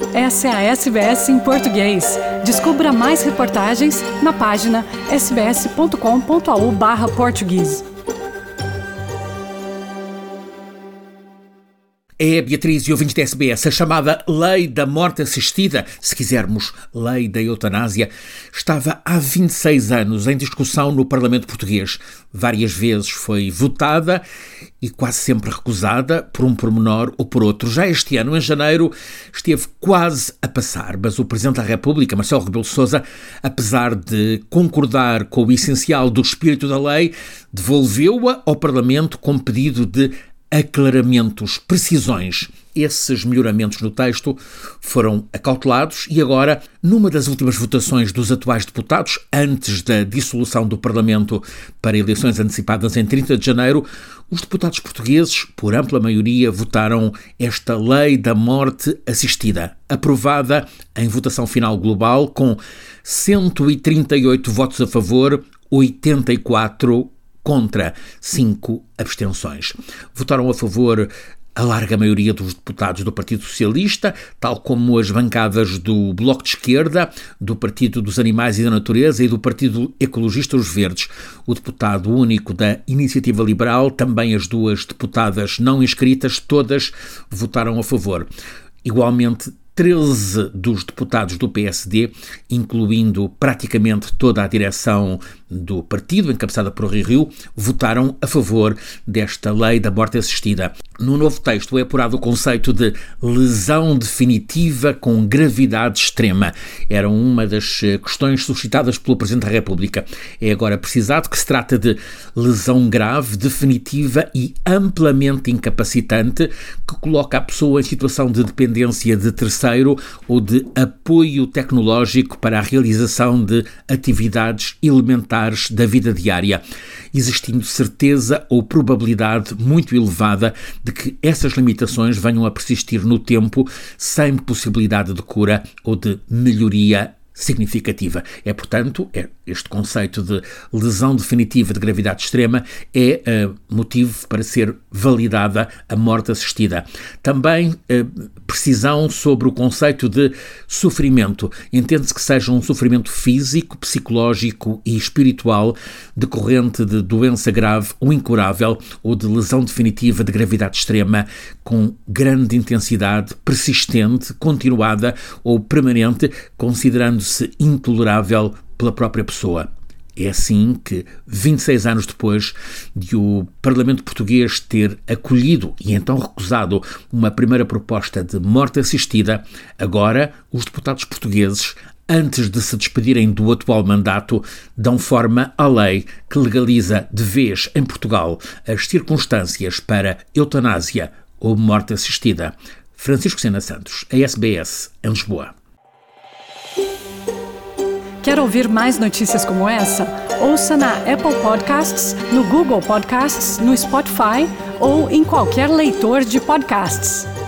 Essa é a SBS em português. Descubra mais reportagens na página sbs.com.au/português. É, Beatriz e ouvintes da SBS, a chamada Lei da Morte Assistida, se quisermos, Lei da Eutanásia, estava há 26 anos em discussão no Parlamento Português. Várias vezes foi votada e quase sempre recusada por um pormenor ou por outro. Já este ano, em janeiro, esteve quase a passar, mas o Presidente da República, Marcelo Rebelo de Sousa, apesar de concordar com o essencial do espírito da lei, devolveu-a ao Parlamento com pedido de aclaramentos, precisões. Esses melhoramentos no texto foram acautelados e agora, numa das últimas votações dos atuais deputados, antes da dissolução do Parlamento para eleições antecipadas em 30 de janeiro, os deputados portugueses, por ampla maioria, votaram esta Lei da Morte Assistida, aprovada em votação final global com 138 votos a favor, 84 contra, 5 abstenções. Votaram a favor a larga maioria dos deputados do Partido Socialista, tal como as bancadas do Bloco de Esquerda, do Partido dos Animais e da Natureza e do Partido Ecologista Os Verdes. O deputado único da Iniciativa Liberal, também as duas deputadas não inscritas, todas votaram a favor. Igualmente, 13 dos deputados do PSD, incluindo praticamente toda a direção do partido, encabeçada por Rui Rio, votaram a favor desta lei da morte assistida. No novo texto é apurado o conceito de lesão definitiva com gravidade extrema. Era uma das questões suscitadas pelo Presidente da República. É agora precisado que se trata de lesão grave, definitiva e amplamente incapacitante que coloca a pessoa em situação de dependência de terceiro ou de apoio tecnológico para a realização de atividades elementares da vida diária, existindo certeza ou probabilidade muito elevada de que essas limitações venham a persistir no tempo sem possibilidade de cura ou de melhoria significativa. Portanto, este conceito de lesão definitiva de gravidade extrema é motivo para ser validada a morte assistida. Também precisão sobre o conceito de sofrimento. Entende-se que seja um sofrimento físico, psicológico e espiritual decorrente de doença grave ou incurável ou de lesão definitiva de gravidade extrema com grande intensidade, persistente, continuada ou permanente, considerando-se intolerável pela própria pessoa. É assim que, 26 anos depois de o Parlamento Português ter acolhido e então recusado uma primeira proposta de morte assistida, agora os deputados portugueses, antes de se despedirem do atual mandato, dão forma à lei que legaliza de vez em Portugal as circunstâncias para eutanásia ou morte assistida. Francisco Sena Santos, a SBS, em Lisboa. Quer ouvir mais notícias como essa? Ouça na Apple Podcasts, no Google Podcasts, no Spotify ou em qualquer leitor de podcasts.